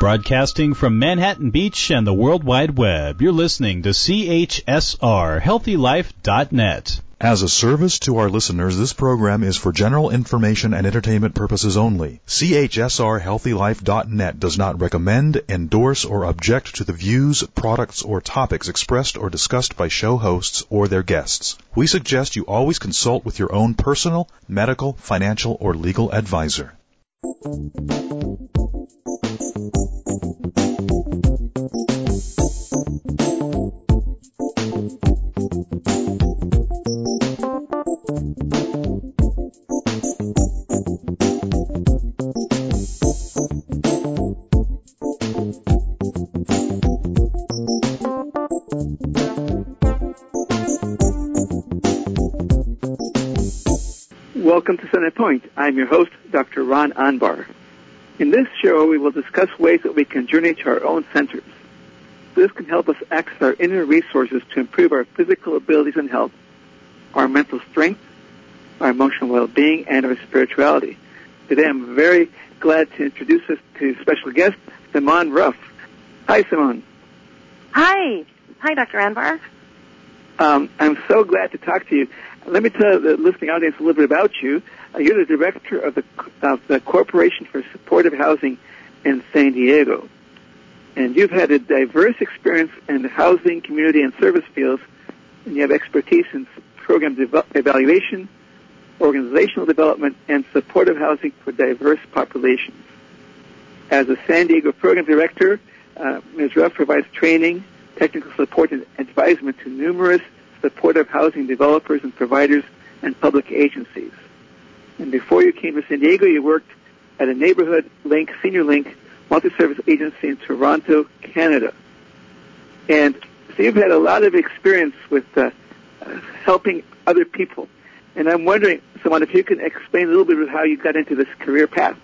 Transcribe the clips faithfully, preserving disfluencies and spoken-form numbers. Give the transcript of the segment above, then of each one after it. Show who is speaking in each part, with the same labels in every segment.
Speaker 1: Broadcasting from Manhattan Beach and the World Wide Web, you're listening to C H S R Healthy Life dot net.
Speaker 2: As a service to our listeners, this program is for general information and entertainment purposes only. C H S R Healthy Life dot net does not recommend, endorse, or object to the views, products, or topics expressed or discussed by show hosts or their guests. We suggest you always consult with your own personal, medical, financial, or legal advisor.
Speaker 3: Welcome to Center Point. I'm your host, Doctor Ron Anbar. In this show, we will discuss ways that we can journey to our own centers. This can help us access our inner resources to improve our physical abilities and health, our mental strength, our emotional well-being, and our spirituality. Today, I'm very glad to introduce us to special guest, Simone Ruff. Hi, Simone.
Speaker 4: Hi. Hi, Doctor Anbar.
Speaker 3: Um, I'm so glad to talk to you. Let me tell the listening audience a little bit about you. Uh, you're the director of the, of the Corporation for Supportive Housing in San Diego. And you've had a diverse experience in the housing, community, and service fields, and you have expertise in program dev- evaluation, organizational development, and supportive housing for diverse populations. As a San Diego program director, uh, Miz Ruff provides training, technical support, and advisement to numerous supportive housing developers and providers and public agencies. And before you came to San Diego, you worked at a Neighborhood Link, Senior Link multi-service agency in Toronto, Canada. And so you've had a lot of experience with uh, uh, helping other people. And I'm wondering, Simone, if you can explain a little bit of how you got into this career path.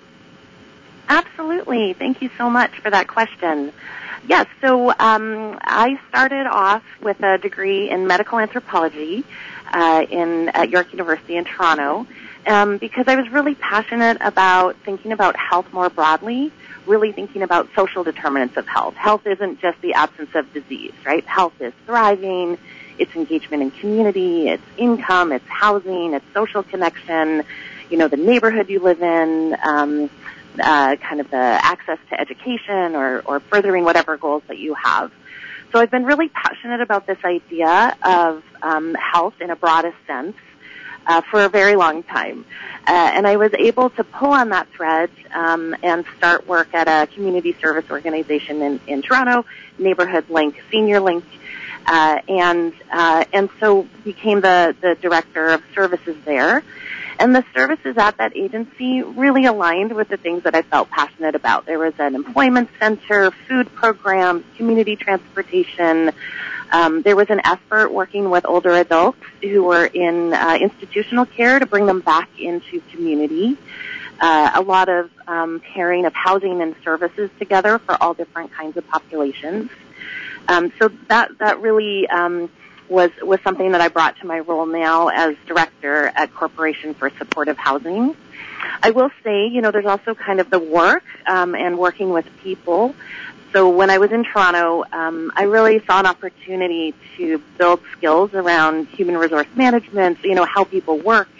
Speaker 4: Absolutely. Thank you so much for that question. Yes, so um, I started off with a degree in medical anthropology uh, in at York University in Toronto um, because I was really passionate about thinking about health more broadly, really thinking about social determinants of health. Health isn't just the absence of disease, right? Health is thriving, it's engagement in community, it's income, it's housing, it's social connection, you know, the neighborhood you live in, um, Uh, kind of the access to education or, or furthering whatever goals that you have. So I've been really passionate about this idea of um, health in a broadest sense uh, for a very long time. Uh, and I was able to pull on that thread um, and start work at a community service organization in, in Toronto, Neighborhood Link, Senior Link, uh, and uh, and so became the, the director of services there. And the services at that agency really aligned with the things that I felt passionate about. There was an employment center, food programs, community transportation. Um, there was an effort working with older adults who were in uh, institutional care to bring them back into community. Uh, a lot of um, pairing of housing and services together for all different kinds of populations. Um, so that that really um, was was something that I brought to my role now as director at Corporation for Supportive Housing. I will say, you know, there's also kind of the work um, and working with people. So when I was in Toronto, um, I really saw an opportunity to build skills around human resource management, you know, how people work,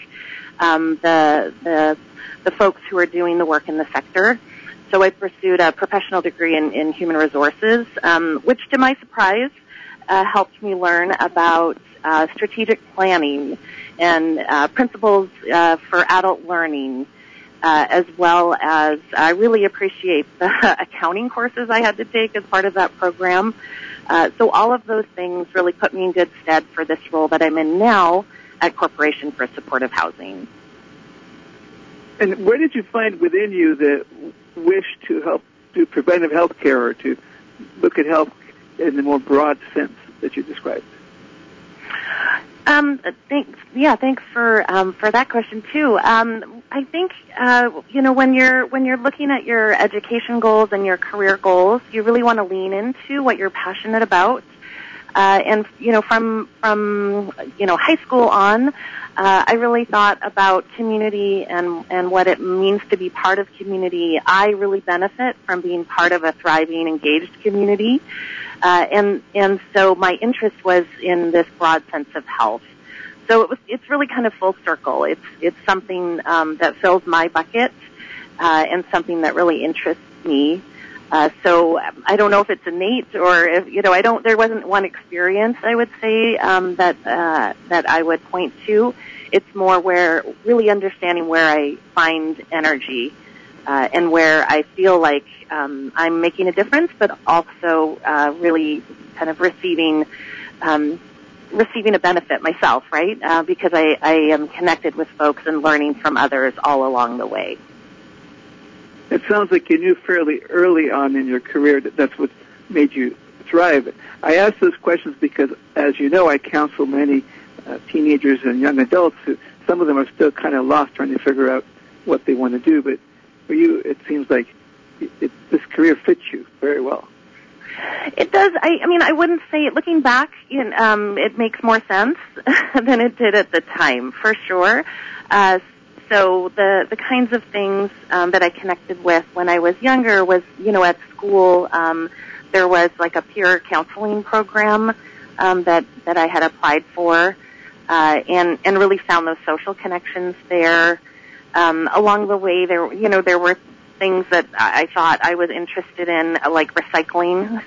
Speaker 4: um, the the the folks who are doing the work in the sector. So I pursued a professional degree in, in human resources, um, which to my surprise uh, helped me learn about uh, strategic planning and uh, principles uh, for adult learning, uh, as well as I really appreciate the accounting courses I had to take as part of that program. Uh, so all of those things really put me in good stead for this role that I'm in now at Corporation for Supportive Housing.
Speaker 3: And where did you find within you the wish to help do preventive health care or to look at health in the more broad sense that you described?
Speaker 4: Um, thanks. Yeah, thanks for um, for that question too. Um, I think uh, you know when you're when you're looking at your education goals and your career goals, you really want to lean into what you're passionate about. Uh, and, you know, from, from, you know, high school on, uh, I really thought about community and, and what it means to be part of community. I really benefit from being part of a thriving, engaged community. Uh, and, and so my interest was in this broad sense of health. So it was, it's really kind of full circle. It's, it's something, um, that fills my bucket, uh, and something that really interests me. Uh, so I don't know if it's innate or if, you know, I don't, there wasn't one experience, I would say, um, that, uh, that I would point to. It's more where, really understanding where I find energy, uh, and where I feel like, um, I'm making a difference, but also, uh, really kind of receiving, um, receiving a benefit myself, right? Uh, because I, I am connected with folks and learning from others all along the way.
Speaker 3: It sounds like you knew fairly early on in your career that that's what made you thrive. I ask those questions because, as you know, I counsel many uh, teenagers and young adults who, some of them are still kind of lost trying to figure out what they want to do. But for you, it seems like it, it, this career fits you very well.
Speaker 4: It does. I, I mean, I wouldn't say, looking back, you know, um, it makes more sense than it did at the time, for sure. Uh, So the, the kinds of things um, that I connected with when I was younger was, you know, at school, um, there was like a peer counseling program um, that, that I had applied for, uh, and, and really found those social connections there. Um, along the way, there, you know, there were things that I thought I was interested in, like recycling,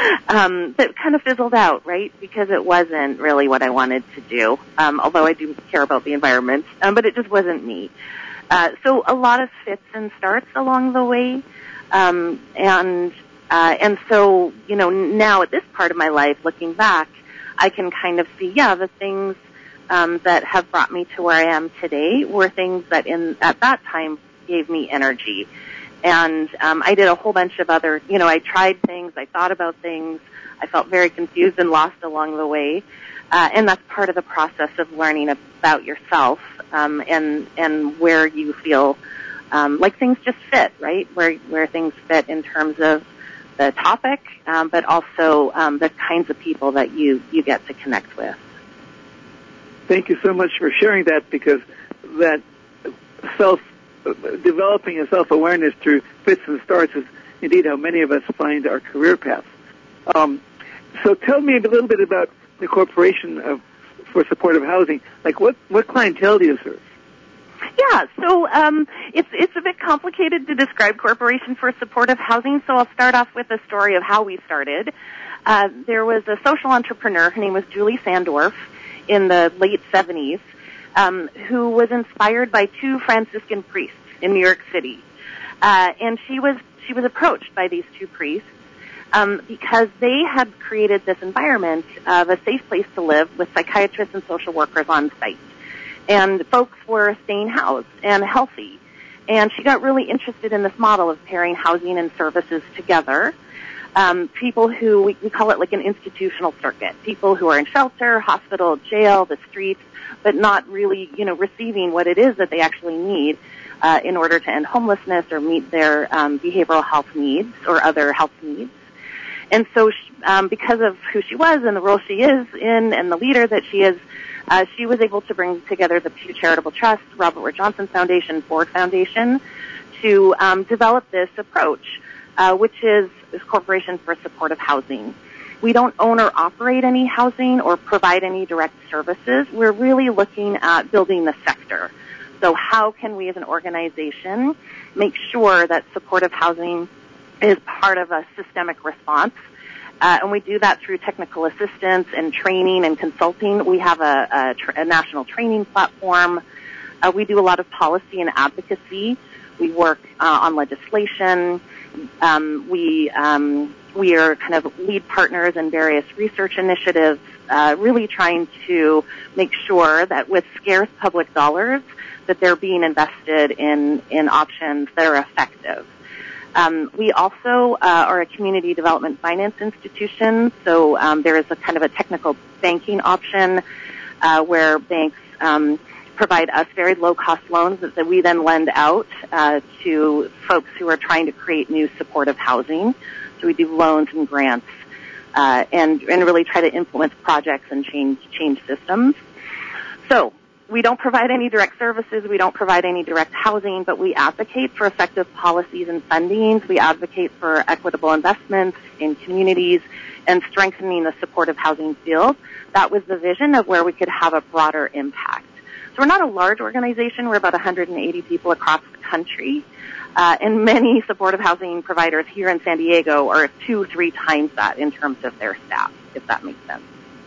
Speaker 4: um, that kind of fizzled out, right? Because it wasn't really what I wanted to do, um, although I do care about the environment, um, but it just wasn't me. Uh, so a lot of fits and starts along the way, um, and uh, and so, you know, now at this part of my life, looking back, I can kind of see, yeah, the things um, that have brought me to where I am today were things that in at that time gave me energy. And um, I did a whole bunch of other, you know, I tried things, I thought about things, I felt very confused and lost along the way. Uh, and that's part of the process of learning about yourself, um, and and where you feel um, like things just fit, right? Where where things fit in terms of the topic, um, but also um, the kinds of people that you, you get to connect with.
Speaker 3: Thank you so much for sharing that, because that self developing a self-awareness through fits and starts is indeed how many of us find our career paths. Um, so tell me a little bit about the Corporation of, for Supportive Housing. Like, what, what clientele do you serve?
Speaker 4: Yeah, so um, it's it's a bit complicated to describe Corporation for Supportive Housing, so I'll start off with a story of how we started. Uh, there was a social entrepreneur, her name was Julie Sandorf, in the late seventies, Um, who was inspired by two Franciscan priests in New York City, uh, and she was she was approached by these two priests um, because they had created this environment of a safe place to live with psychiatrists and social workers on site, and folks were staying housed and healthy. And she got really interested in this model of pairing housing and services together. Um, people who we, we call it like an institutional circuit, people who are in shelter, hospital, jail, the streets, but not really, you know, receiving what it is that they actually need uh, in order to end homelessness or meet their um, behavioral health needs or other health needs. And so she, um, because of who she was and the role she is in and the leader that she is, uh, she was able to bring together the Pew Charitable Trust, Robert Wood Johnson Foundation, Ford Foundation, to um, develop this approach, uh, which is this Corporation for Supportive Housing. We don't own or operate any housing or provide any direct services. We're really looking at building the sector. So how can we as an organization make sure that supportive housing is part of a systemic response? Uh, and we do that through technical assistance and training and consulting. We have a, a, tr- a national training platform. Uh, we do a lot of policy and advocacy. We work uh, on legislation. Um, we um, we are kind of lead partners in various research initiatives, uh, really trying to make sure that with scarce public dollars, that they're being invested in in options that are effective. Um, we also uh, are a community development finance institution, so um, there is a kind of a technical banking option uh, where banks um, provide us very low-cost loans that, that we then lend out uh, to folks who are trying to create new supportive housing. So we do loans and grants. uh, and and really try to influence projects and change change systems. So we don't provide any direct services, we don't provide any direct housing, but we advocate for effective policies and fundings. We advocate for equitable investments in communities and strengthening the supportive housing field. That was the vision of where we could have a broader impact. So we're not a large organization. We're about one hundred eighty people across the country. Uh, and many supportive housing providers here in San Diego are two, three times that in terms of their staff, if that makes sense.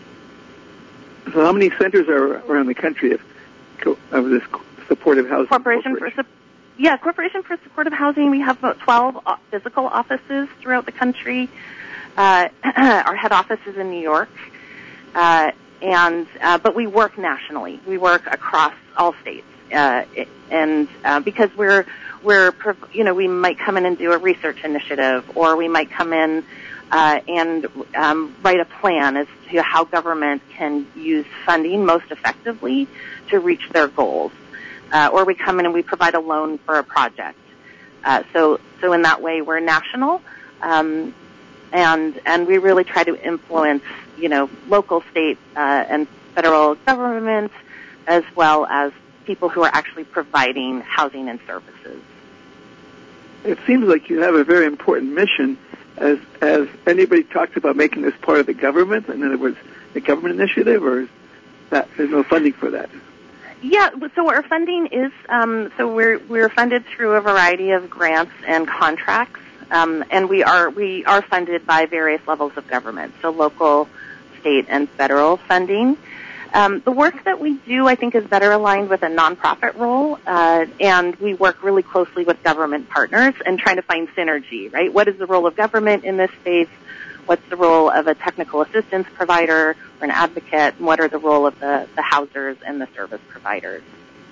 Speaker 3: So how many centers are around the country of, of this supportive housing?
Speaker 4: Corporation, Corporation for Yeah, Corporation for Supportive Housing, we have about twelve physical offices throughout the country. Uh, our head office is in New York. Uh, and uh, but we work nationally. We work across all states. Uh, and uh, because we're, we're, you know, we might come in and do a research initiative, or we might come in uh, and um, write a plan as to how government can use funding most effectively to reach their goals. Uh, or we come in and we provide a loan for a project. Uh, so, so in that way, we're national, um, and and we really try to influence, you know, local, state, uh, and federal government, as well as people who are actually providing housing and services.
Speaker 3: It seems like you have a very important mission. As as anybody talked about making this part of the government, in other words, the government initiative, or is that there's no funding for that?
Speaker 4: Yeah, so our funding is um, so we're we're funded through a variety of grants and contracts, um, and we are we are funded by various levels of government, so local, state, and federal funding. Um, the work that we do, I think, is better aligned with a nonprofit role, uh, and we work really closely with government partners and trying to find synergy. Right? What is the role of government in this space? What's the role of a technical assistance provider or an advocate? And what are the role of the, the housers and the service providers?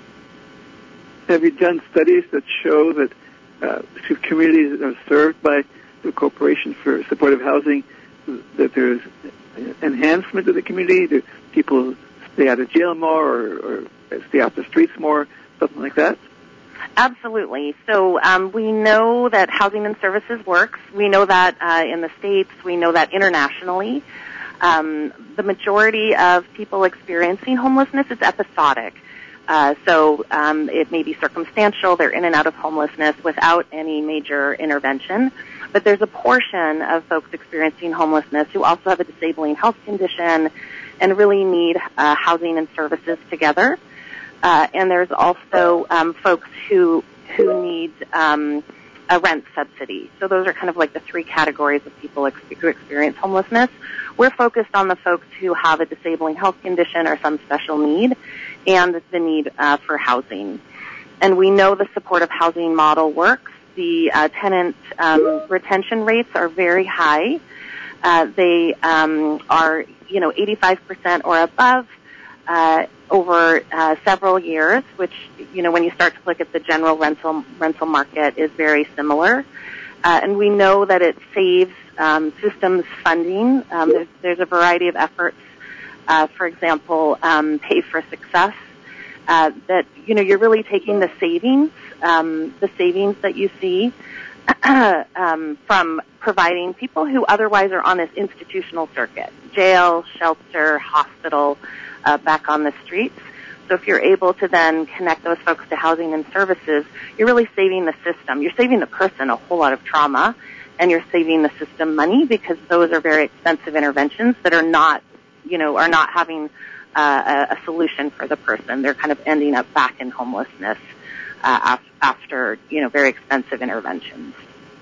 Speaker 3: Have you done studies that show that uh, communities that are served by the Corporation for Supportive Housing, that there's enhancement of the community? Do people stay out of jail more, or, or stay off the streets more, something like that?
Speaker 4: Absolutely. So um, we know that housing and services works. We know that uh, in the States. We know that internationally. Um, the majority of people experiencing homelessness is episodic. Uh, so um, it may be circumstantial. They're in and out of homelessness without any major intervention. But there's a portion of folks experiencing homelessness who also have a disabling health condition and really need uh, housing and services together. Uh, and there's also um, folks who who need um, a rent subsidy. So those are kind of like the three categories of people ex- who experience homelessness. We're focused on the folks who have a disabling health condition or some special need, and the need uh, for housing. And we know the supportive housing model works. The uh, tenant um, retention rates are very high. Uh, they um, are, you know, eighty-five percent or above. Uh, over uh, several years, which, you know, when you start to look at the general rental rental market, is very similar. Uh, and we know that it saves um, systems funding. Um, there's, there's a variety of efforts. Uh, for example, um, Pay for Success. Uh, that, you know, you're really taking the savings, um, the savings that you see um, from providing people who otherwise are on this institutional circuit, jail, shelter, hospital, Uh, back on the streets. So if you're able to then connect those folks to housing and services, you're really saving the system. You're saving the person a whole lot of trauma, and you're saving the system money, because those are very expensive interventions that are not, you know, are not having uh, a, a solution for the person. They're kind of ending up back in homelessness uh, af- after, you know, very expensive interventions.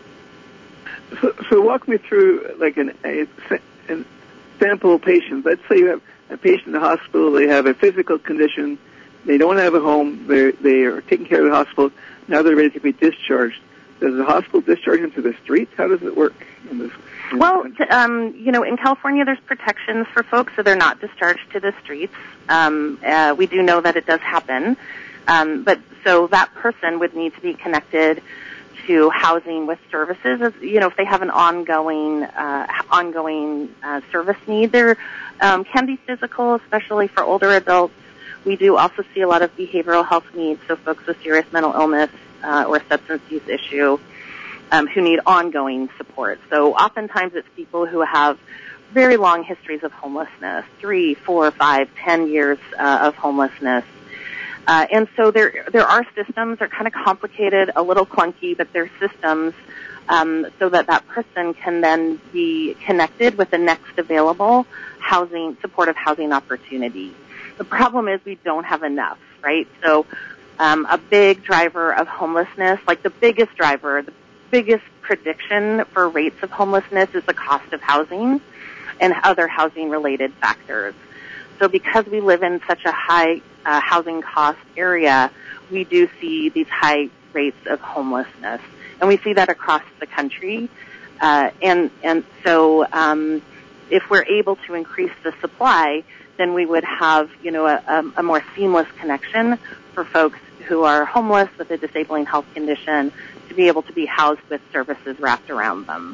Speaker 3: So, so walk me through like an, a, a sample patient. Let's say you have a patient in the hospital. They have a physical condition. They don't have a home. They they are taking care of the hospital. Now they're ready to be discharged. Does the hospital discharge them to the streets? How does it work in this? In
Speaker 4: well,
Speaker 3: this
Speaker 4: um, you know, in California, there's protections for folks, so they're not discharged to the streets. Um, uh, we do know that it does happen, um, but so that person would need to be connected to housing with services. As, you know, if they have an ongoing uh, ongoing uh, service need, there um, can be physical, especially for older adults. We do also see a lot of behavioral health needs, so folks with serious mental illness uh, or substance use issue um, who need ongoing support. So oftentimes it's people who have very long histories of homelessness, three, four, five, ten years uh, of homelessness. Uh, and so there there are systems. They're kind of complicated, a little clunky, but they're systems um, so that that person can then be connected with the next available housing, supportive housing opportunity. The problem is we don't have enough, right? So um, a big driver of homelessness, like the biggest driver, the biggest prediction for rates of homelessness is the cost of housing and other housing-related factors. So because we live in such a high uh, housing cost area, we do see these high rates of homelessness. And we see that across the country. Uh, and, and so um, if we're able to increase the supply, then we would have, you know, a, a more seamless connection for folks who are homeless with a disabling health condition to be able to be housed with services wrapped around them.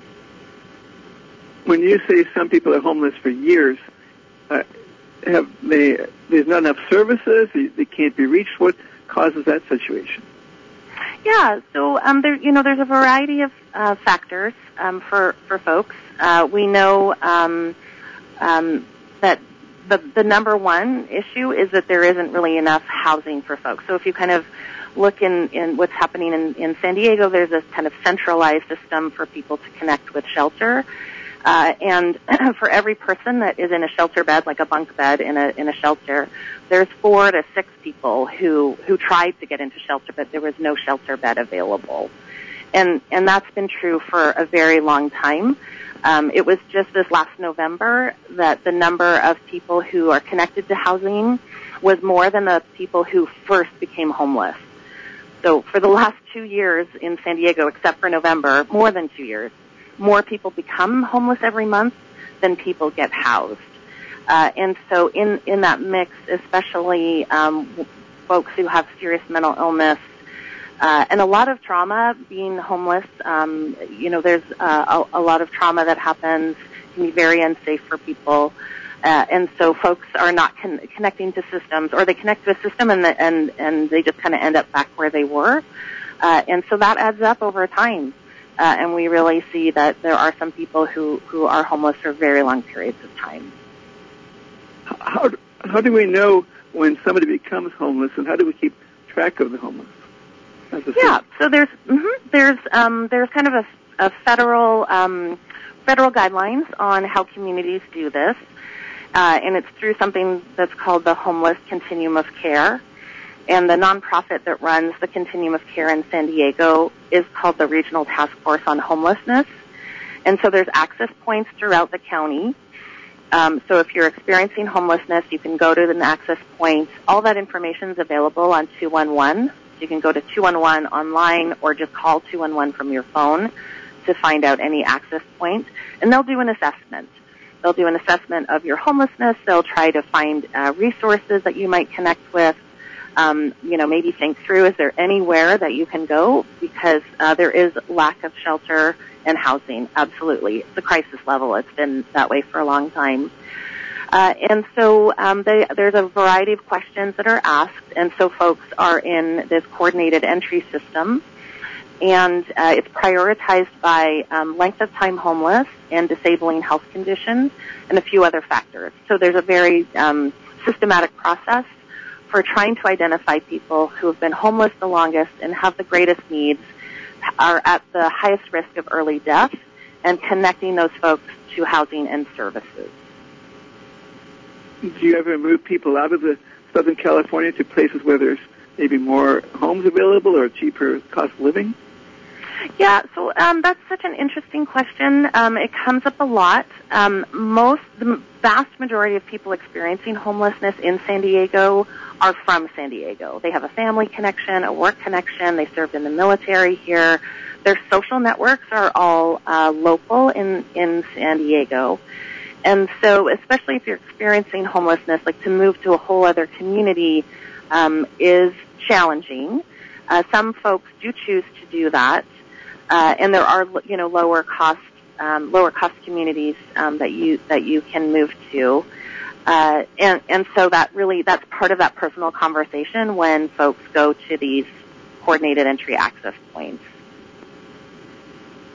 Speaker 3: When you say some people are homeless for years, uh, have they, there's not enough services, they, they can't be reached. What causes that situation?
Speaker 4: Yeah, so um, there, you know, there's a variety of uh, factors um, for for folks. Uh, we know um, um, that the the number one issue is that there isn't really enough housing for folks. So if you kind of look in, in what's happening in, in San Diego, there's this kind of centralized system for people to connect with shelter. Uh, and for every person that is in a shelter bed, like a bunk bed in a in a shelter, there's four to six people who who tried to get into shelter, but there was no shelter bed available, and and that's been true for a very long time. Um, it was just this last November that the number of people who are connected to housing was more than the people who first became homeless. So for the last two years in San Diego, except for November, more than two years. More people become homeless every month than people get housed. Uh, and so in, in that mix, especially um, folks who have serious mental illness uh, and a lot of trauma, being homeless, um, you know, there's uh, a, a lot of trauma that happens, can be very unsafe for people. Uh, and so folks are not con- connecting to systems, or they connect to a system and, the, and, and they just kind of end up back where they were. Uh, and so that adds up over time. Uh, and we really see that there are some people who, who are homeless for very long periods of time.
Speaker 3: How, how do we know when somebody becomes homeless, and how do we keep track of the homeless?
Speaker 4: Yeah, so there's mm-hmm, there's um, there's kind of a, a federal um, federal guidelines on how communities do this, uh, and it's through something that's called the Homeless Continuum of Care. And the nonprofit that runs the Continuum of Care in San Diego is called the Regional Task Force on Homelessness. And so there's access points throughout the county. Um, so if you're experiencing homelessness, you can go to an access point. All that information is available on two one one. So you can go to two one one online or just call two one one from your phone to find out any access point. And they'll do an assessment. They'll do an assessment of your homelessness. They'll try to find uh, resources that you might connect with. Um, you know, maybe think through, is there anywhere that you can go? Because uh, there is lack of shelter and housing. Absolutely. It's a crisis level. It's been that way for a long time. Uh, and so um, they, there's a variety of questions that are asked, and so folks are in this coordinated entry system. And uh, it's prioritized by um, length of time homeless and disabling health conditions and a few other factors. So there's a very um, systematic process for trying to identify people who have been homeless the longest and have the greatest needs, are at the highest risk of early death, and connecting those folks to housing and services.
Speaker 3: Do you ever move people out of the Southern California to places where there's maybe more homes available or cheaper cost of living?
Speaker 4: Yeah, so um, that's such an interesting question. Um, it comes up a lot. Um, most, the vast majority of people experiencing homelessness in San Diego are from San Diego. They have a family connection, a work connection. They served in the military here. Their social networks are all uh, local in, in San Diego. And so, especially if you're experiencing homelessness, like to move to a whole other community um, is challenging. Uh, some folks do choose to do that. Uh, and there are, you know, lower cost, um, lower cost communities um, that you that you can move to, uh, and and so that really that's part of that personal conversation when folks go to these coordinated entry access points.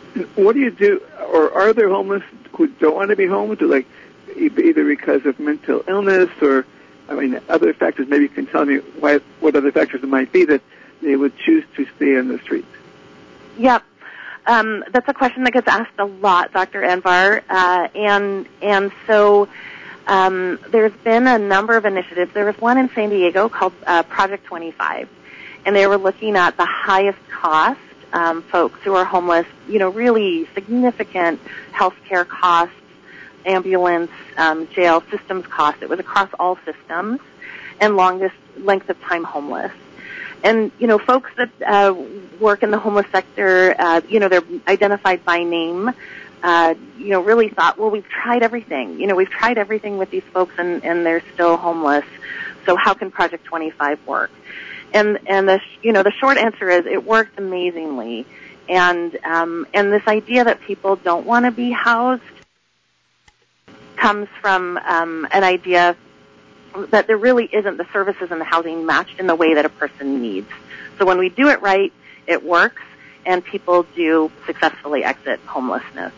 Speaker 3: What do you do, or are there homeless who don't want to be homeless, like either because of mental illness or, I mean, other factors? Maybe you can tell me why, what other factors it might be that they would choose to stay on the streets.
Speaker 4: Yep. Um, that's a question that gets asked a lot, Doctor Anbar. Uh, and, and so um, there's been a number of initiatives. There was one in San Diego called uh, Project twenty-five, and they were looking at the highest cost um, folks who are homeless, you know, really significant health care costs, ambulance, um, jail systems costs. It was across all systems, and longest length of time homeless. And, you know, folks that uh, work in the homeless sector, uh, you know, they're identified by name, uh, you know, really thought, well, we've tried everything. You know, we've tried everything with these folks, and, and they're still homeless. So how can Project twenty-five work? And, and the, you know, the short answer is it works amazingly. And, um, and this idea that people don't want to be housed comes from um, an idea that there really isn't the services and the housing matched in the way that a person needs. So when we do it right, it works, and people do successfully exit homelessness.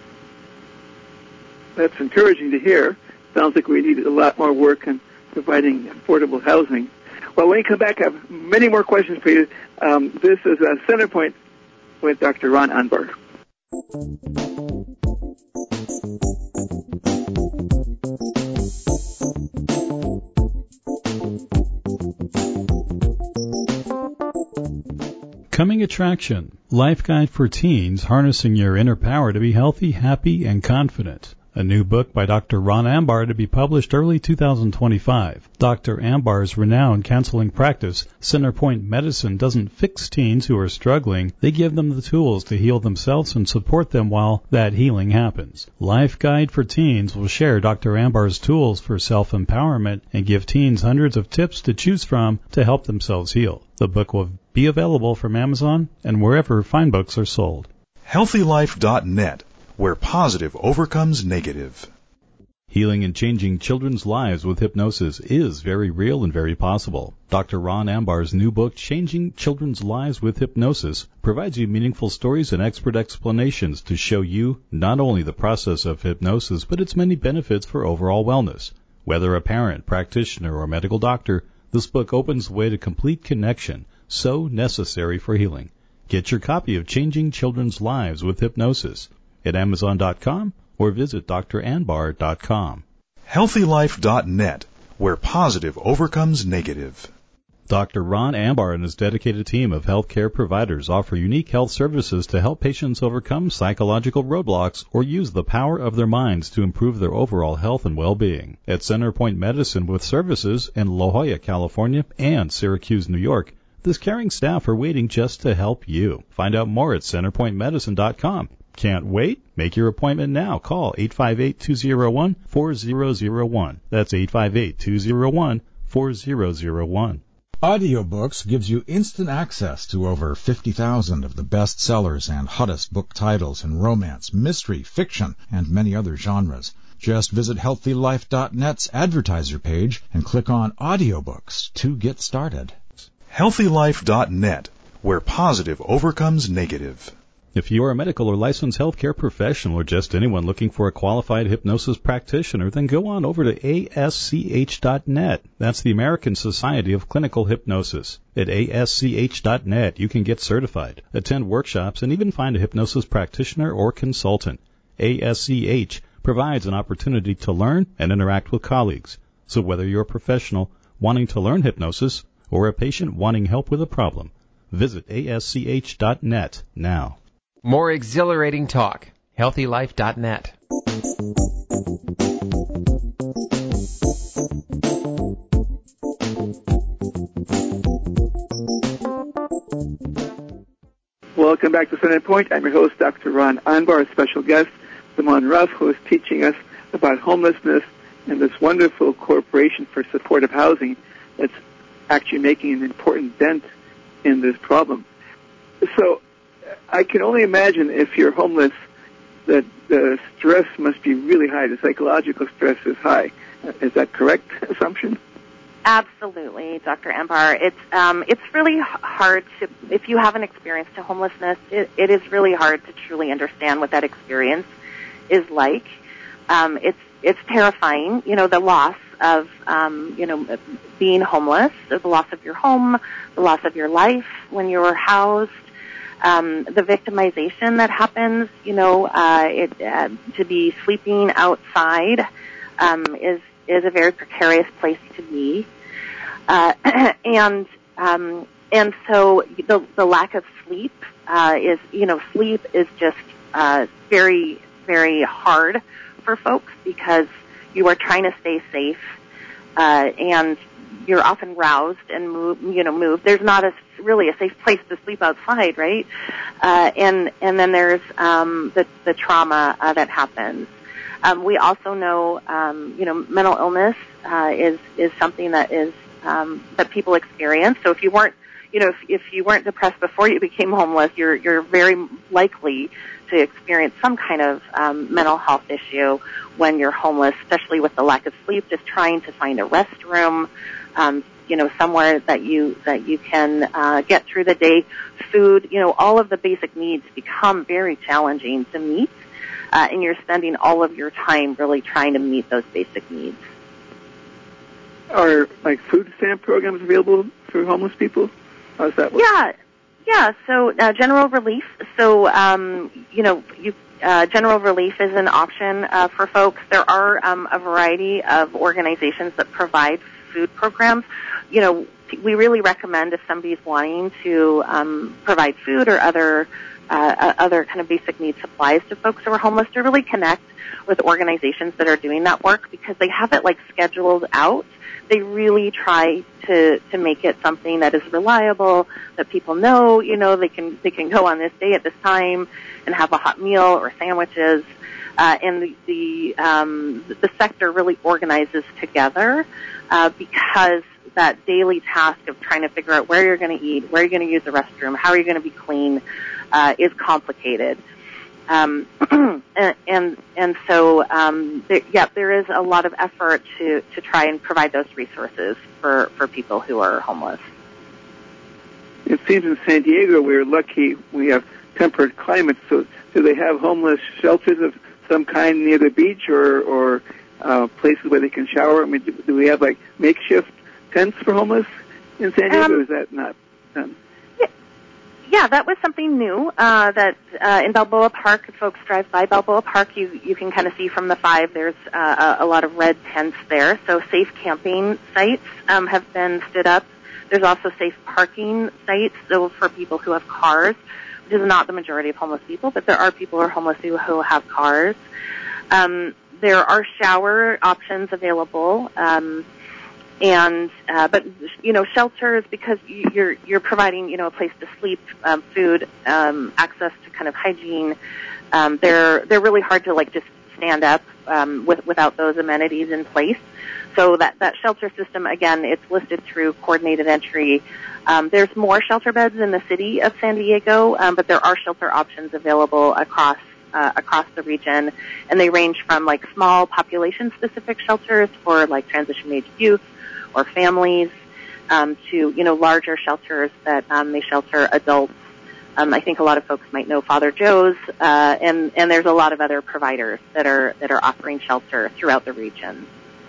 Speaker 3: That's encouraging to hear. Sounds like we need a lot more work on providing affordable housing. Well, when you come back, I have many more questions for you. Um, this is a Centerpoint with Doctor Ron Anbar.
Speaker 1: Coming attraction, Life Guide for Teens, Harnessing Your Inner Power to Be Healthy, Happy, and Confident. A new book by Doctor Ron Anbar to be published early two thousand twenty-five. Doctor Anbar's renowned counseling practice, Centerpoint Medicine, doesn't fix teens who are struggling. They give them the tools to heal themselves and support them while that healing happens. Life Guide for Teens will share Doctor Anbar's tools for self-empowerment and give teens hundreds of tips to choose from to help themselves heal. The book will be available from Amazon and wherever fine books are sold.
Speaker 2: healthy life dot net, where positive overcomes negative.
Speaker 1: Healing and changing children's lives with hypnosis is very real and very possible. Doctor Ron Anbar's new book, Changing Children's Lives with Hypnosis, provides you meaningful stories and expert explanations to show you not only the process of hypnosis, but its many benefits for overall wellness. Whether a parent, practitioner, or medical doctor, this book opens the way to complete connection, so necessary for healing. Get your copy of Changing Children's Lives with Hypnosis at amazon dot com or visit d r anbar dot com.
Speaker 2: healthy life dot net, where positive overcomes negative.
Speaker 1: Doctor Ron Anbar and his dedicated team of healthcare providers offer unique health services to help patients overcome psychological roadblocks or use the power of their minds to improve their overall health and well-being. At Centerpoint Medicine with services in La Jolla, California and Syracuse, New York, this caring staff are waiting just to help you. Find out more at centerpoint medicine dot com. Can't wait? Make your appointment now. Call eight five eight, two zero one, four zero zero one. That's eight five eight, two zero one, four zero zero one.
Speaker 5: Audiobooks gives you instant access to over fifty thousand of the best sellers and hottest book titles in romance, mystery, fiction, and many other genres. Just visit healthy life dot net's advertiser page and click on Audiobooks to get started.
Speaker 2: healthy life dot net, where positive overcomes negative.
Speaker 1: If you are a medical or licensed healthcare professional or just anyone looking for a qualified hypnosis practitioner, then go on over to A S C H dot net. That's the American Society of Clinical Hypnosis. At A S C H dot net, you can get certified, attend workshops, and even find a hypnosis practitioner or consultant. A S C H provides an opportunity to learn and interact with colleagues. So whether you're a professional wanting to learn hypnosis or a patient wanting help with a problem, visit A S C H dot net now.
Speaker 6: More exhilarating talk. healthy life dot net.
Speaker 3: Welcome back to Center Point. I'm your host, Doctor Ron Anbar, special guest, Simone Ruff, who is teaching us about homelessness and this wonderful corporation for supportive housing that's actually making an important dent in this problem. So I can only imagine if you're homeless that the stress must be really high. The psychological stress is high. Is that correct assumption?
Speaker 4: Absolutely, Doctor Ambar. It's um, it's really hard to, if you haven't experienced homelessness, it, it is really hard to truly understand what that experience is like. Um, it's it's terrifying, you know, the loss of, um, you know, being homeless, the loss of your home, the loss of your life when you were housed, um, the victimization that happens, you know, uh, it, uh, to be sleeping outside um, is is a very precarious place to be. Uh, and, um, and so the, the lack of sleep, uh, is, you know, sleep is just, uh, very, very hard for folks because you are trying to stay safe, uh, and you're often roused and move, you know, moved. There's not a, really a safe place to sleep outside, right? Uh, and, and then there's, um, the, the trauma, uh, that happens. Um, we also know, um, you know, mental illness, uh, is, is something that is, Um, that people experience. So if you weren't, you know, if, if you weren't depressed before you became homeless, you're you're very likely to experience some kind of um, mental health issue when you're homeless, especially with the lack of sleep. Just trying to find a restroom, um, you know, somewhere that you that you can uh, get through the day. Food, you know, all of the basic needs become very challenging to meet, uh, and you're spending all of your time really trying to meet those basic needs.
Speaker 3: Are like food stamp programs available for homeless people? How does that work?
Speaker 4: Yeah, yeah. So uh, general relief. So um, you know, you, uh, general relief is an option uh, for folks. There are um, a variety of organizations that provide food programs. You know, we really recommend if somebody's wanting to um, provide food or other uh, other kind of basic need supplies to folks who are homeless, to really connect with organizations that are doing that work, because they have it like scheduled out. They really try to, to make it something that is reliable, that people know, you know, they can, they can go on this day at this time and have a hot meal or sandwiches. Uh, and the, the, um, the sector really organizes together, uh, because that daily task of trying to figure out where you're going to eat, where you're going to use the restroom, how are you going to be clean, uh, is complicated. Um, and, and, and so, um, there, yeah, there is a lot of effort to, to try and provide those resources for, for people who are homeless.
Speaker 3: It seems in San Diego we're lucky we have temperate climates. So do they have homeless shelters of some kind near the beach, or, or uh, places where they can shower? I mean, do, do we have like makeshift tents for homeless in San Diego, um, or is that not done?
Speaker 4: Yeah, that was something new, uh, that, uh, in Balboa Park, if folks drive by Balboa Park, you, you can kind of see from the five, there's, uh, a, a lot of red tents there. So safe camping sites, um, have been stood up. There's also safe parking sites, so for people who have cars, which is not the majority of homeless people, but there are people who are homeless who, who have cars. Um, there are shower options available, um, And, uh, but, you know, shelters, because you're, you're providing, you know, a place to sleep, um, food, um, access to kind of hygiene, um, they're, they're really hard to, like, just stand up, um, with, without those amenities in place. So that, that shelter system, again, it's listed through coordinated entry. Um, there's more shelter beds in the city of San Diego, um, but there are shelter options available across Uh, across the region, and they range from like small population-specific shelters for like transition-age youth or families, um, to, you know, larger shelters that um, may shelter adults. Um, I think a lot of folks might know Father Joe's, uh, and and there's a lot of other providers that are that are offering shelter throughout the region.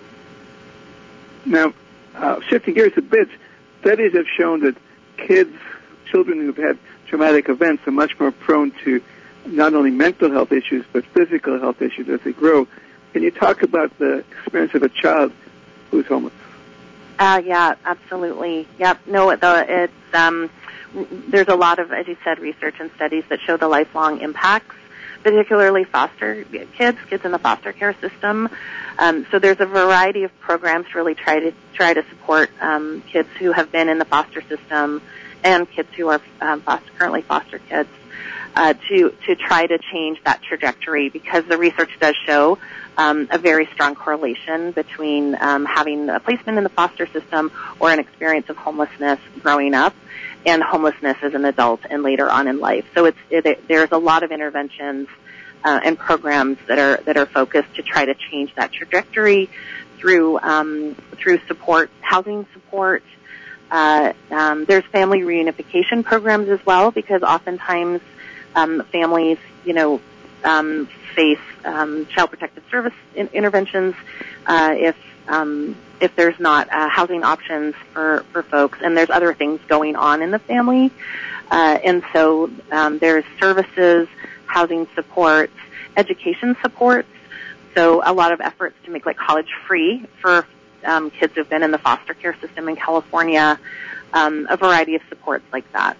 Speaker 3: Now, uh, shifting gears a bit, studies have shown that kids, children who've had traumatic events, are much more prone to not only mental health issues, but physical health issues as they grow. Can you talk about the experience of a child who's homeless?
Speaker 4: Uh, yeah, absolutely. Yep. No, the, it's, um, there's a lot of, as you said, research and studies that show the lifelong impacts, particularly foster kids, kids in the foster care system. Um, so there's a variety of programs to really try to, try to support, um, kids who have been in the foster system and kids who are, um, foster, currently foster kids. Uh, to, to try to change that trajectory, because the research does show um, a very strong correlation between um, having a placement in the foster system or an experience of homelessness growing up and homelessness as an adult and later on in life. So it's, it, there's a lot of interventions uh, and programs that are that are focused to try to change that trajectory, through um, through support, housing support. Uh, um, there's family reunification programs as well, because oftentimes um, families, you know, um, face um, child protective service in- interventions uh, if um, if there's not uh, housing options for, for folks, and there's other things going on in the family. Uh, and so um, there's services, housing supports, education supports. So a lot of efforts to make like college free for um, kids who've been in the foster care system in California, um, a variety of supports like that.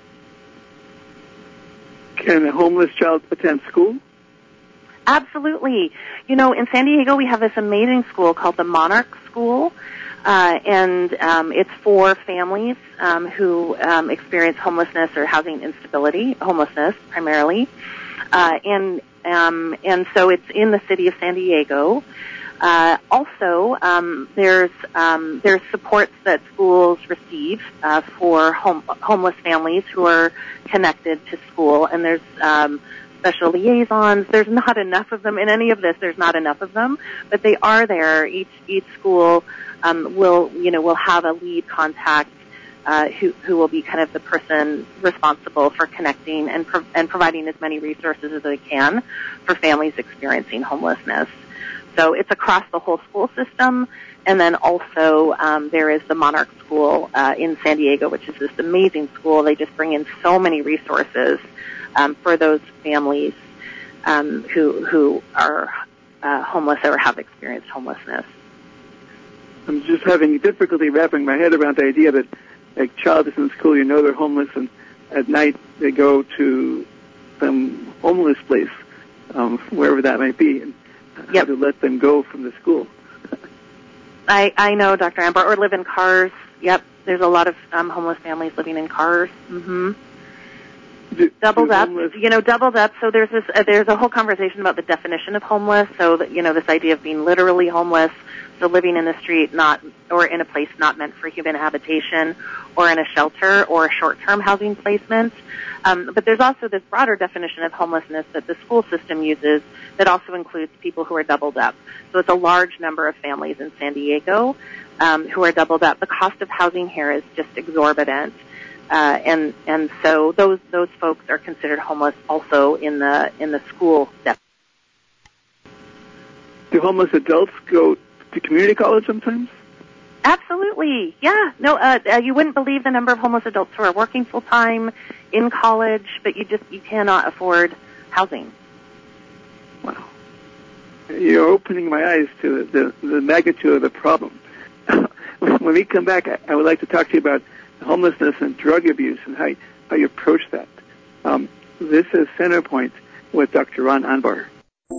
Speaker 3: Can a homeless child attend school?
Speaker 4: Absolutely. You know, in San Diego, we have this amazing school called the Monarch School, uh, and um, it's for families um, who um, experience homelessness or housing instability, homelessness primarily, uh, and um, and so it's in the city of San Diego. Uh, also, um, there's um, there's supports that schools receive uh, for home, homeless families who are connected to school, and there's um, special liaisons. There's not enough of them in any of this. There's not enough of them, but they are there. Each each school um, will you know will have a lead contact uh, who who will be kind of the person responsible for connecting and pro- and providing as many resources as they can for families experiencing homelessness. So it's across the whole school system, and then also um, there is the Monarch School uh, in San Diego, which is this amazing school. They just bring in so many resources um, for those families um, who who are uh, homeless or have experienced homelessness.
Speaker 3: I'm just having difficulty wrapping my head around the idea that a child is in school, you know they're homeless, and at night they go to some homeless place, um, wherever that might be, and
Speaker 4: Yep.
Speaker 3: how to let them go from the school.
Speaker 4: I, I know, Doctor Amber, or live in cars. Yep, there's a lot of um, homeless families living in cars. Mm-hmm.
Speaker 3: Do,
Speaker 4: doubled
Speaker 3: do
Speaker 4: up,
Speaker 3: homeless...
Speaker 4: you know, doubled up. So there's this, uh, there's a whole conversation about the definition of homeless. So that, you know, this idea of being literally homeless, so living in the street, not or in a place not meant for human habitation, or in a shelter or a short-term housing placement. Um, but there's also this broader definition of homelessness that the school system uses that also includes people who are doubled up. So it's a large number of families in San Diego um, who are doubled up. The cost of housing here is just exorbitant. Uh, and and so those those folks are considered homeless also in the in the school definition.
Speaker 3: Do homeless adults go to community college sometimes?
Speaker 4: Absolutely, yeah. No, uh, uh, you wouldn't believe the number of homeless adults who are working full time in college, but you just you cannot afford housing.
Speaker 3: Wow, you're opening my eyes to the the, the magnitude of the problem. When we come back, I, I would like to talk to you about homelessness and drug abuse and how, how you approach that. Um, this is Centerpoint with Doctor Ron Anbar.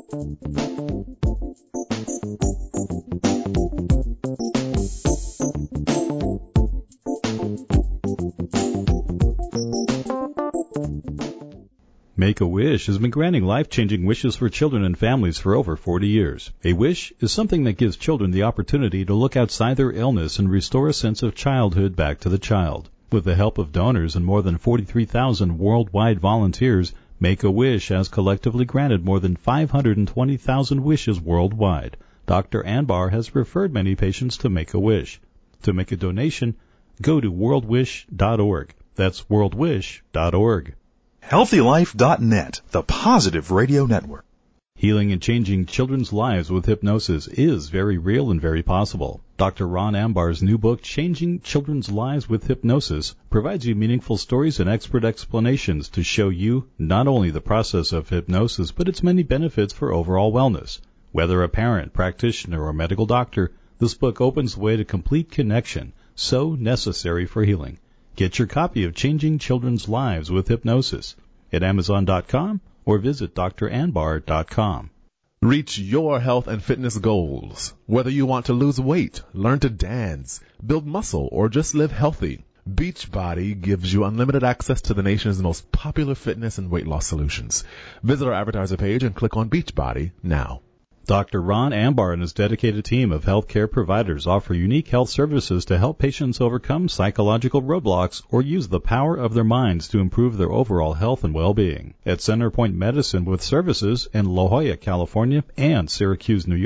Speaker 1: Make-A-Wish has been granting life-changing wishes for children and families for over forty years. A wish is something that gives children the opportunity to look outside their illness and restore a sense of childhood back to the child. With the help of donors and more than forty-three thousand worldwide volunteers, Make-A-Wish has collectively granted more than five hundred twenty thousand wishes worldwide. Doctor Anbar has referred many patients to Make-A-Wish. To make a donation, go to world wish dot org. That's world wish dot org.
Speaker 2: healthy life dot net, the positive radio network.
Speaker 1: Healing and changing children's lives with hypnosis is very real and very possible. Doctor Ron Ambar's new book, Changing Children's Lives with Hypnosis, provides you meaningful stories and expert explanations to show you not only the process of hypnosis, but its many benefits for overall wellness. Whether a parent, practitioner, or medical doctor, this book opens the way to complete connection, so necessary for healing. Get your copy of Changing Children's Lives with Hypnosis at amazon dot com or visit d r anbar dot com.
Speaker 7: Reach your health and fitness goals. Whether you want to lose weight, learn to dance, build muscle, or just live healthy, Beachbody gives you unlimited access to the nation's most popular fitness and weight loss solutions. Visit our advertiser page and click on Beachbody now.
Speaker 1: Doctor Ron Ambar and his dedicated team of healthcare providers offer unique health services to help patients overcome psychological roadblocks or use the power of their minds to improve their overall health and well-being. At Centerpoint Medicine with services in La Jolla, California and Syracuse, New York,